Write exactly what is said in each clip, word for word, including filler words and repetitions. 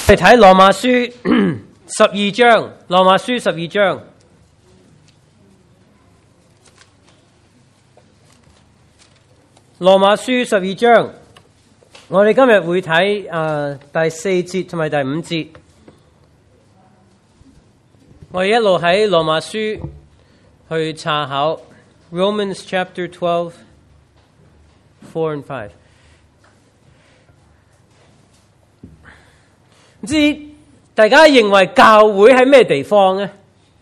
嚟睇羅馬書十二章，羅馬書十二章。羅馬書十二章，我哋今日會睇誒第四節同埋第五節。我哋一路喺羅馬書去查考 Romans chapter twelve, four and five。唔知大家認為教會喺咩地方呢？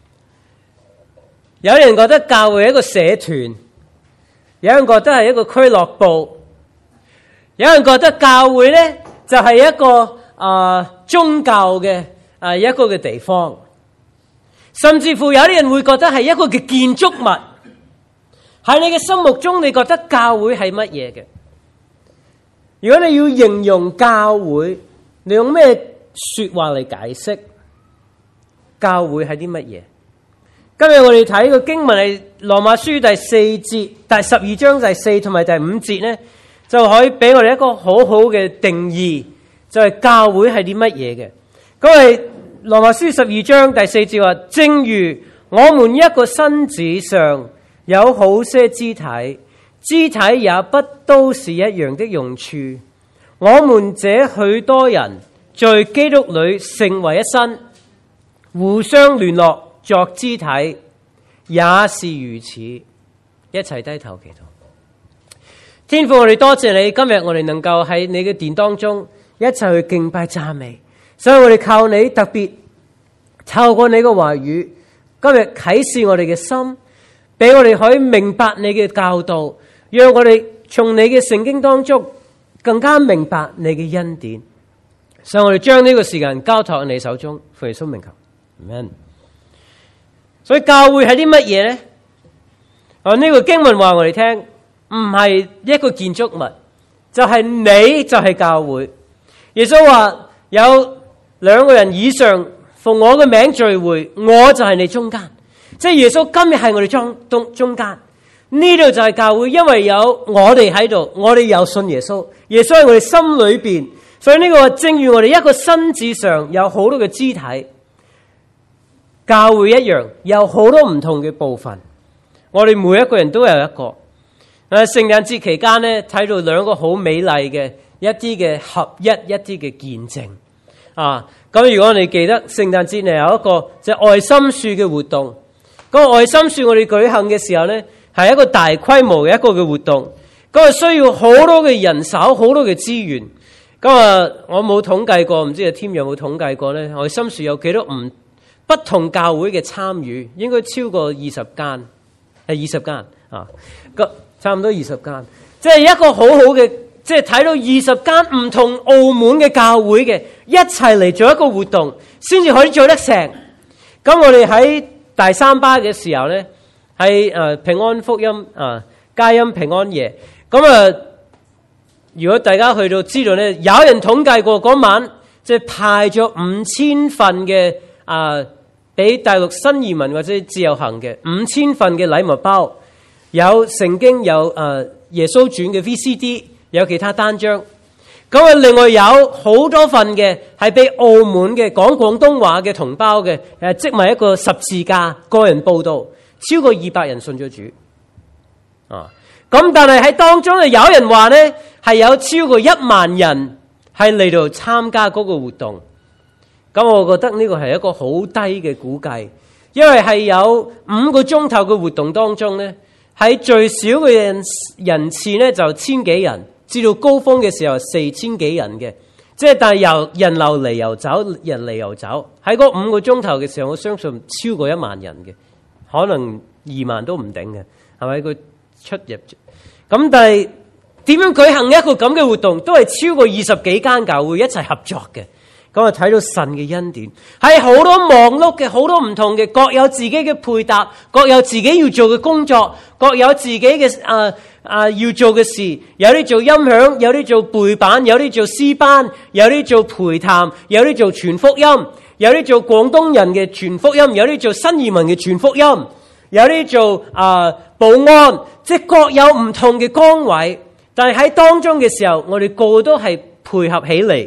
有人覺得教會係一個社團，有人覺得係一個俱樂部，有人覺得教會呢就係一個啊、呃、宗教嘅啊、呃、一個嘅地方，甚至乎有啲人會覺得係一個嘅建築物。喺你嘅心目中，你覺得教會係乜嘢嘅？如果你要形容教會，你用咩說話嚟解釋教會係啲乜嘢？今日我哋睇個經文係羅馬書第四節，第十二章第四同埋第五節呢，就可以俾我哋一個好好嘅定義，就係教會係啲乜嘢嘅。咁係羅馬書十二章第四節話：正如我們一個身子上有好些肢體，肢體也不都是一樣的用處。我們這許多人在基督裏成為一身，互相聯絡作肢體，也是如此。一齊低頭祈禱。天父，我哋多謝你，今日我哋能夠喺你嘅殿當中一齊去敬拜讚美，所以我哋靠你特別透過你嘅話語，今日啟示我哋嘅心，俾我哋可以明白你嘅教導，讓我哋從你嘅聖經當中更加明白你嘅恩典。所以我哋將呢個時間交託喺你手中，奉耶穌名求，阿們。所以教會係啲乜嘢呢？啊，呢個經文話我哋聽，唔係一個建築物，就係你就係教會。耶穌話有兩個人以上奉我嘅名聚會，我就係你中間。即係耶穌今日係我哋中中中間，呢度就係教會，因為有我哋喺度，我哋有信耶穌，耶穌喺我哋心裏邊。所以呢個正如我哋一個身子上有好多嘅肢體，教會一樣有好多唔同嘅部分。我哋每一個人都有一個。誒，聖誕節期間呢，睇到兩個好美麗嘅一啲嘅合一，一啲嘅見證。啊，咁如果你記得聖誕節呢有一個即係愛心樹嘅活動，嗰個愛心樹我哋舉行嘅時候呢，係一個大規模嘅一個嘅活動，嗰個需要好多嘅人手，好多嘅資源。咁啊，我冇統計過，唔知阿添有冇統計過咧？愛心樹有幾多唔不同教會嘅參與？應該超過二十間，係二十間啊，個差唔多二十間，即係一個好好嘅，即係睇到二十間唔同澳門嘅教會嘅一齊嚟做一個活動，先至可以做得成。咁我哋喺第三巴嘅時候咧，喺誒平安福音啊佳音平安夜，咁啊。如果大家去到知道咧，有人統計過嗰晚，即係派咗五千份嘅啊，俾大陸新移民或者自由行嘅五千份嘅禮物包，有聖經，有誒耶穌傳嘅 V C D， 有其他單張。咁啊，另外有好多份嘅係俾澳門嘅講廣東話嘅同胞嘅誒，積埋一個十字架個人報道，超過二百人信咗主啊。咁但係喺當中啊，有人話咧係有超過一萬人係嚟到參加嗰個活動。咁我覺得呢個係一個好低嘅估計，因為係有五個鐘頭嘅活動當中咧，喺最少嘅人人次咧就千幾人，至到高峰嘅時候四千幾人嘅。即係但係由人流嚟又走，人嚟又走，喺嗰五個鐘頭嘅時候，我相信超過一萬人嘅，可能二萬都唔頂嘅，係咪？佢出入。咁但係點樣舉行一個咁嘅活動，都係超過二十幾間教會一齊合作嘅。咁啊，睇到神嘅恩典，係好多忙碌嘅，好多唔同嘅，各有自己嘅配搭，各有自己要做嘅工作，各有自己嘅啊啊要做嘅事。有啲做音響，有啲做背板，有啲做詩班，有啲做陪談，有啲做傳福音，有啲做廣東人嘅傳福音，有啲做新移民嘅傳福音，有啲做啊、呃、保安，即係各有唔同嘅崗位。但係喺當中嘅時候，我哋個個都係配合起嚟，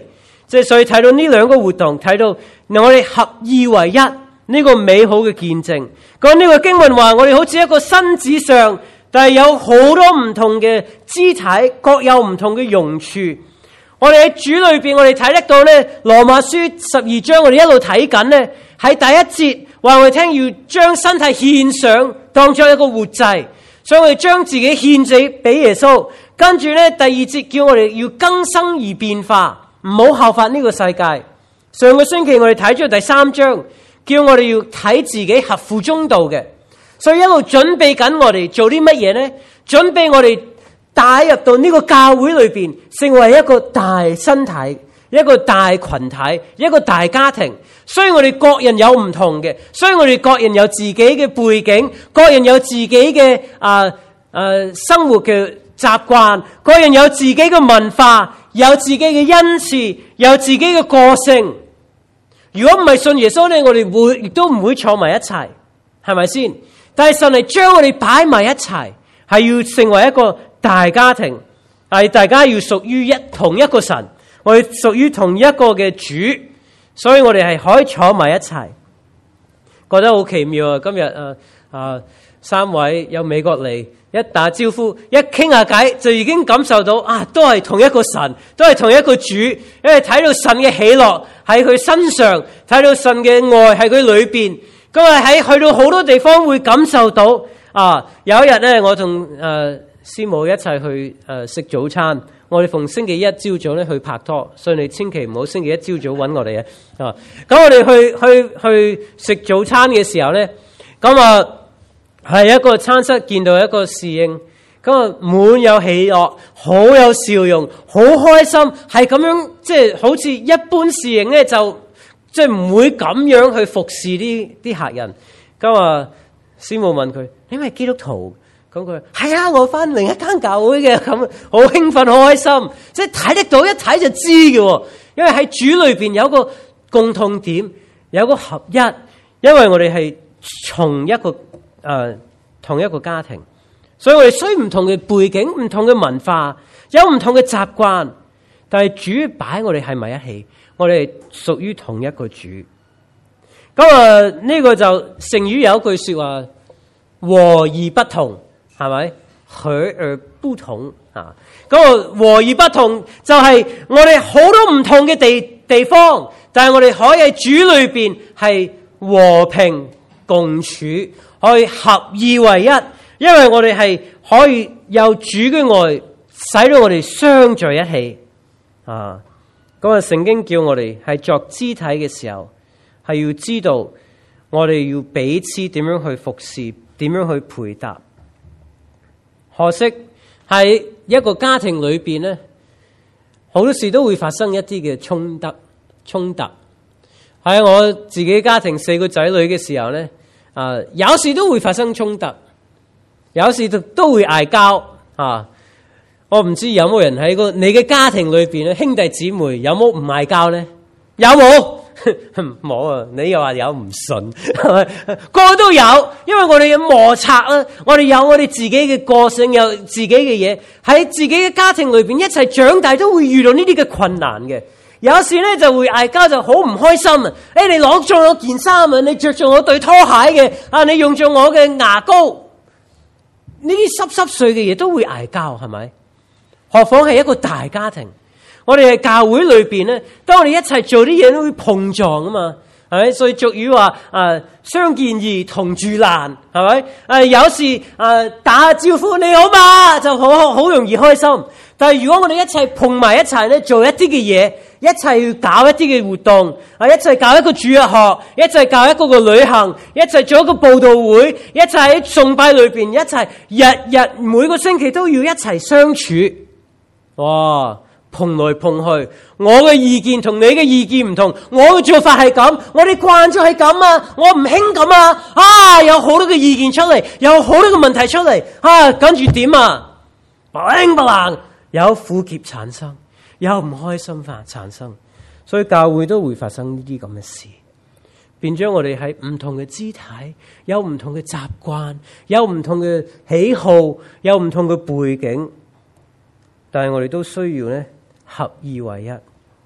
即係所以睇到呢兩個活動，睇到我哋合二為一呢個美好嘅見證。講呢個經文話，我哋好似一個身子上，但係有好多唔同嘅肢體，各有唔同嘅用處。我哋喺主裏邊，我哋睇得到咧，羅馬書十二章，我哋一路睇緊咧，喺第一節話我哋聽要將身體獻上，當作一個活祭，所以我哋將自己獻祭俾耶穌。跟住咧，第二節叫我哋要更新而變化，唔好效法呢個世界。上個星期我哋睇咗第三章，叫我哋要睇自己合乎中道嘅，所以一路準備緊我哋做啲乜嘢呢？準備我哋帶入到呢個教會裏邊，成為一個大身體，一個大群體，一個大家庭。所以我哋各人有唔同嘅，所以我哋各人有自己嘅背景，各人有自己嘅啊誒生活嘅習慣，各人有自己嘅文化，有自己嘅恩賜，有自己嘅個性。如果唔係信耶穌咧，我哋會亦都唔會坐埋一齊，係咪先？但係神係將我哋擺埋一齊，係要成為一個大家庭，係大家要屬於一同一個神，我哋屬於同一個嘅主，所以我哋係可以坐埋一齊，覺得好奇妙啊！今日啊啊三位有美國嚟，一打招呼，一傾下偈，就已經感受到啊，都係同一個神，都係同一個主，因為睇到神嘅喜樂喺佢身上，睇到神嘅愛喺佢裏邊。咁啊喺去到好多地方會感受到啊！有一日咧，我同誒師母一齊去誒食早餐。我哋逢星期一朝早咧去拍拖，所以你千祈唔好星期一朝早揾我哋啊！咁我哋去去去食早餐嘅時候咧，咁啊係一個餐室見到一個侍應，咁啊滿有喜樂，好有笑容，好開心，係咁樣即係、就是、好似一般侍應咧就。即係唔會咁樣去服侍啲啲客人。咁啊，師母問佢：你係基督徒？咁佢係啊，我翻另一間教會嘅。咁好興奮，好開心。即係睇得到，一睇就知嘅。因為喺主裏邊有個共同點，有個合一。因為我哋係從一個誒、呃、同一個家庭，所以我哋雖然唔同嘅背景、唔同嘅文化，有唔同嘅習慣，但係主擺我哋喺埋一起。我哋屬於同一個主，咁啊呢個就成語有一句說話，和而不同，係咪？和而不同啊！咁啊和而不同就係我哋好多唔同嘅地地方，但係我哋可以喺主裏邊係和平共處，可以合二為一，因為我哋係可以有主嘅愛，使到我哋相聚一起啊！咁啊，聖經叫我哋係作肢體嘅時候，係要知道我哋要彼此點樣去服侍，點樣去配搭。可惜喺一個家庭裏邊咧，好多時都會發生一啲嘅衝突。衝突喺我自己家庭四個仔女嘅時候咧，啊，有時都會發生衝突，有時都都會嗌交啊。我唔知有冇人喺個你嘅家庭裏邊咧，兄弟姊妹有冇唔嗌交咧？有冇？冇啊！你又話有唔信，個個都有，因為我哋有摩擦啊，我哋有我哋自己嘅個性，有自己嘅嘢喺自己嘅家庭裏邊一齊長大，都會遇到呢啲嘅困難嘅。有時咧就會嗌交，就好唔開心啊！誒，你攞咗我件衫啊，你着咗我對拖鞋嘅啊，你用咗我嘅牙膏，呢啲濕濕碎嘅嘢都會嗌交，係咪？何況係一個大家庭，我哋喺教會裏邊咧，當我哋一齊做啲嘢都會碰撞啊嘛，係咪？所以俗語話誒，相見易同住難，係咪？誒、呃，有時誒、呃、打下招呼你好嘛，就好好容易開心。但係如果我哋一齊碰埋一齊咧，做一啲嘅嘢，一齊搞一啲嘅活動，啊，一齊搞一個主日學，一齊搞一個個旅行，一齊做一個佈道會，一齊喺崇拜裏邊，一齊日日每個星期都要一齊相處。哇，碰來碰去，我嘅意見同你嘅意見唔同，我嘅做法係咁，我哋慣咗係咁啊，我唔興咁啊，啊，有好多嘅意見出嚟，有好多嘅問題出嚟，啊，跟住點啊？砰砰，有苦澀產生，有唔開心法產生，所以教會都會發生呢啲咁嘅事，變咗我哋喺唔同嘅肢體，有唔同嘅習慣，有唔同嘅喜好，有唔同嘅背景。但係我哋都需要咧合二為一，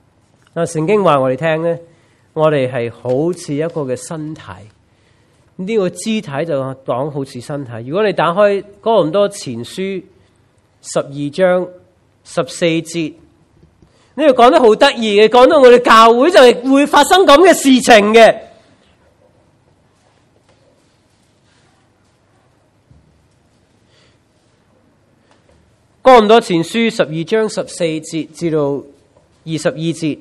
啊，聖經話我哋聽咧，我哋係好似一個嘅身體。呢個肢體就講好似身體。如果你打開哥林多前書十二章十四節，呢度講得好得意嘅，講到我哋教會就係會發生咁嘅事情嘅。哥林多前書十二章十四節至到二十二節，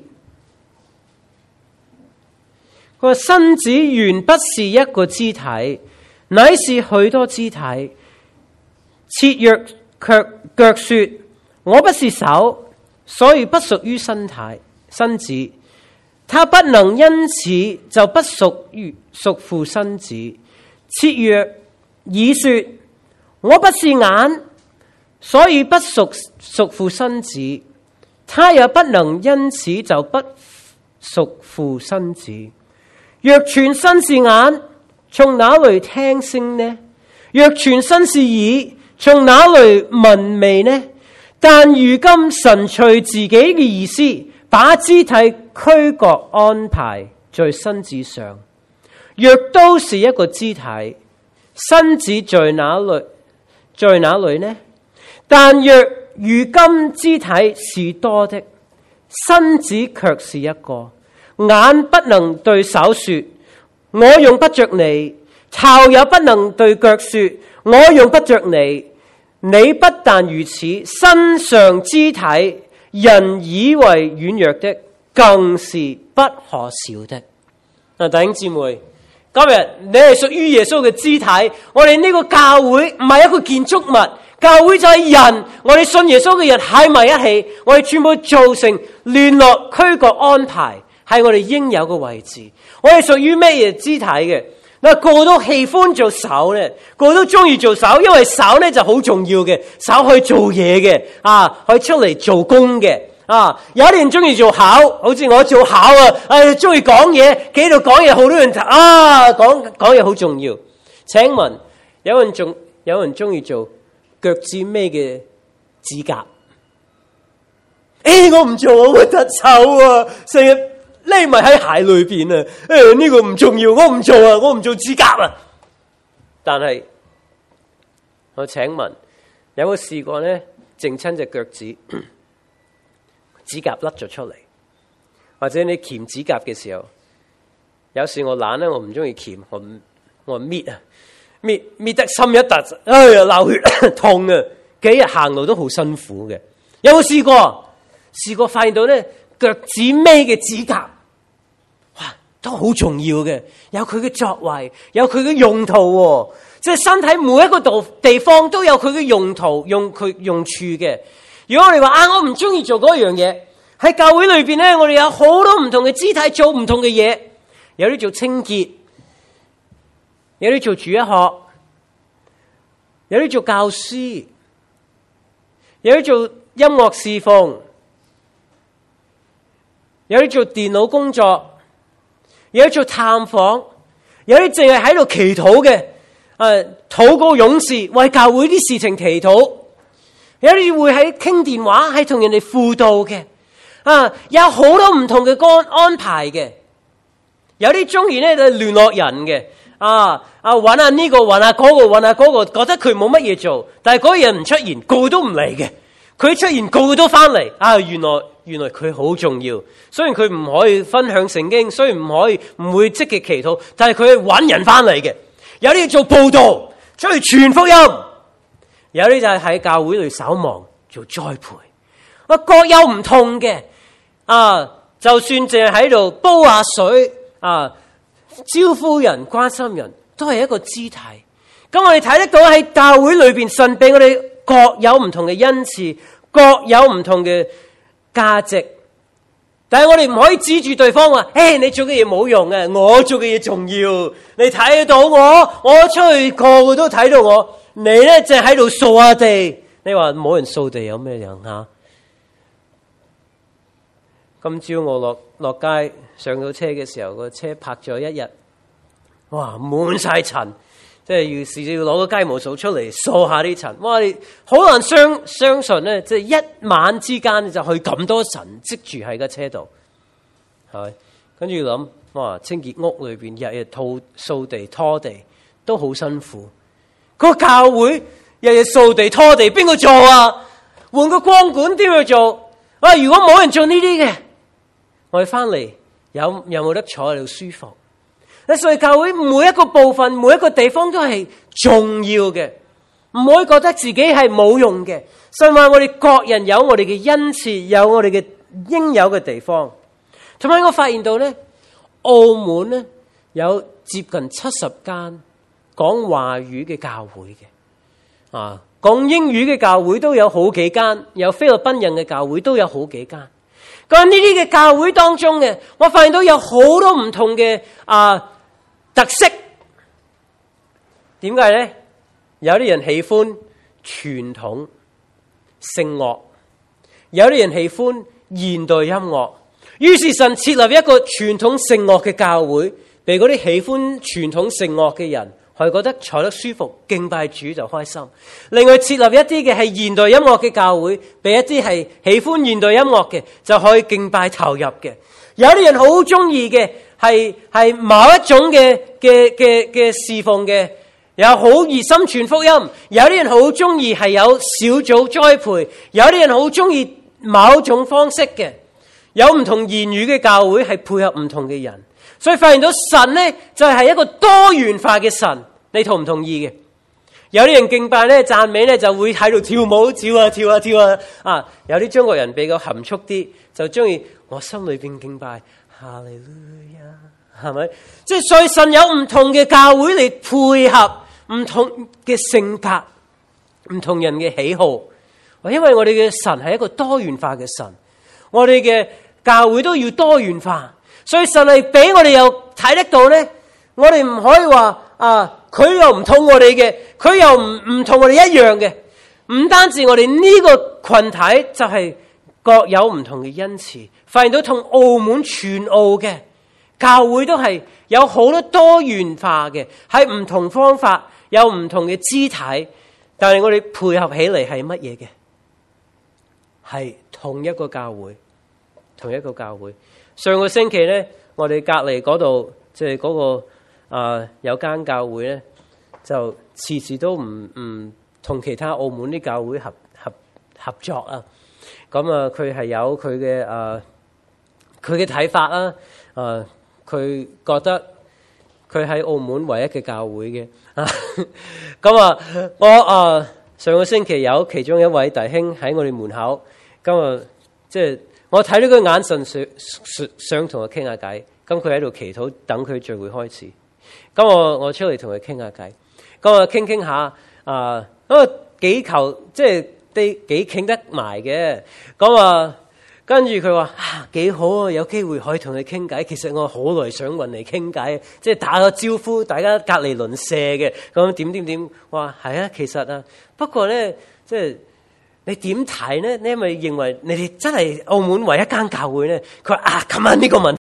佢話身子原不是一個肢體，乃是許多肢體。切若卻腳說我不是手，所以不屬於身體身子，他不能因此就不屬於屬乎身子。切若耳說我不是眼，所以不屬屬乎身子，他也不能因此就不屬乎身子。若全身是眼，從哪裏聽聲呢？若全身是耳，從哪裏聞味呢？但如今神隨自己嘅意思，把肢體區隔安排在身子上。若都是一個肢體，身子在哪裏？在哪裏呢？但若如今肢體是多的，身子卻是一個。眼不能對手說我用不着你，頭也不能對腳說我用不着你。你不但如此，身上肢體人以為軟弱的，更是不可少的。啊，弟兄姊妹，今日你係屬於耶穌嘅肢體。我哋呢個教會唔係一個建築物，教會就係人。我哋信耶穌嘅人喺埋一起，我哋全部造成聯絡、區隔、安排，係我哋應有嘅位置。我哋屬於咩嘢肢體嘅？嗱，個個都喜歡做手咧，個個都中意做手，因為手咧就好重要嘅，手可以做嘢嘅，啊，可以出嚟做工嘅，啊，有啲人中意做口，好似我做口啊，誒，中意講嘢，企喺度講嘢，好多人啊，講講嘢好重要。請問有人仲有人中意做腳趾尾嘅指甲？誒，我唔做，我覺得醜啊，成日匿埋喺鞋裏邊啊！誒，呢個唔重要，我唔做啊，我唔做指甲啊。但係我請問，有冇試過咧？整親隻腳趾，指甲甩咗出嚟，或者你鉗指甲嘅時候，有時我懶咧，我唔中意鉗，我我搣啊，搣搣得深一笪，哎呀流血痛啊！幾日行路都好辛苦嘅。有冇試過？試過發現到咧，腳趾尾嘅指甲，哇，都好重要嘅，有佢嘅作為，有佢嘅用途喎。即係身體每一個度地方都有佢嘅用途，用佢用處嘅。如果我哋話啊，我唔中意做嗰樣嘢，喺教會裏邊咧，我哋有好多唔同嘅肢體做唔同嘅嘢，有啲做清潔，有啲做主日學，有啲做教師，有啲做音樂侍奉，有啲做電腦工作，有啲做探訪，有啲淨係喺度祈禱嘅，誒，禱告勇士為教會啲事情祈禱，有啲會喺傾電話，係同人哋輔導嘅，啊，有好多唔同嘅安安排嘅，有啲中意咧就聯絡人嘅，啊啊，揾下呢個，揾下嗰個，揾下嗰個，覺得佢冇乜嘢做，但係嗰個人唔出現，個個都唔嚟嘅。佢出現，個個都翻嚟啊！原來原來佢好重要。雖然佢唔可以分享聖經，雖然唔可以唔會積極祈禱，但係佢係揾人翻嚟嘅。有啲做報道，出去傳福音；有啲就係喺教會裏守望做栽培。啊，各有唔同嘅啊！就算淨係喺度煲下水啊，招呼人、關心人，都係一個肢體。咁我哋睇得到喺教會裏邊，神俾我哋各有唔同嘅恩賜，各有唔同嘅價值，但係我哋唔可以指住對方話：誒，你做嘅嘢冇用嘅，我做嘅嘢重要。你睇到我，我出去個個都睇到我，你咧淨係喺度掃下地。你話冇人掃地有咩用啊？今朝我落落街上到車嘅時候，個車泊咗一日，哇，滿晒塵。即係要試要攞個雞毛掃出嚟掃下啲塵，哇！你好難相相信咧，即係一晚之間就去咁多塵積住喺個車度。 係咪？跟住諗，哇！清潔屋裏邊日日掃掃地拖地都好辛苦。個教會日日掃地拖地，邊個做啊？換個光管都要做。啊！如果冇人做呢啲嘅，我哋翻嚟有有冇得坐喺度舒服？所以教會每一個部分、每一個地方都係重要嘅，唔可以覺得自己係冇用嘅。所以話我哋各人有我哋嘅恩賜，有我哋嘅應有嘅地方。同埋我發現到咧，澳門咧有接近七十間講華語嘅教會嘅，啊，講英語嘅教會都有好幾間，有菲律賓人嘅教會都有好幾間。咁呢啲嘅教會當中嘅，我發現到有好多唔同嘅啊特色。點解咧？有啲人喜歡傳統聖樂，有啲人喜歡現代音樂。於是神設立一個傳統聖樂嘅教會，俾嗰啲喜歡傳統聖樂嘅人，係覺得坐得舒服，敬拜主就開心。另外設立一啲嘅係現代音樂嘅教會，俾一啲係喜歡現代音樂嘅，就可以敬拜投入嘅。有啲人好中意嘅係係某一種嘅嘅嘅嘅侍奉嘅，有好熱心傳福音。有啲人好中意係有小組栽培，有啲人好中意某種方式嘅。有唔同言語嘅教會係配合唔同嘅人，所以發現到神呢就係一個多元化嘅神，你同唔同意嘅？有啲人敬拜咧、讚美咧就會喺度跳舞，跳啊跳啊跳啊！啊，有啲中國人比較含蓄啲，就中意我心裏邊敬拜哈利路亞，係咪？即係所以神有唔同嘅教會嚟配合唔同嘅性格、唔同人嘅喜好，因為我哋嘅神係一個多元化嘅神。我哋嘅教會都要多元化，所以神係俾我哋又睇得到咧。我哋唔可以話啊，佢又唔同我哋嘅，佢又唔唔同我哋一樣嘅。唔單止我哋呢個群體就係各有唔同嘅恩賜，發現到同澳門全澳嘅教會都係有好多多元化嘅，喺唔同方法有唔同嘅肢體，但係我哋配合起嚟係乜嘢嘅？係同一個教會，同一個教會。上個星期咧，我哋隔籬嗰度即係嗰個啊、呃、有間教會咧，就次次都唔唔同其他澳門啲教會合合合作啊。咁啊，佢係有佢嘅啊佢嘅睇法啦。啊，佢覺得佢喺澳門唯一嘅教會嘅啊。咁啊，我啊上個星期有其中一位弟兄喺我哋門口。今日即係我睇到佢眼神想想同佢傾下偈，咁佢喺度祈禱等佢聚會開始。咁我我出嚟同佢傾下偈，咁啊傾傾下啊，咁啊幾球即係啲幾傾得埋嘅。咁啊跟住佢話啊幾好啊，有機會可以同你傾偈。其實我好耐想揾你傾偈，即係打個招呼，大家隔離鄰舍嘅。咁點點點，我話係啊，其實啊，不過咧即係。你點睇呢？你係咪認為你哋真係澳門唯一間教會呢？佢話啊，今晚呢個問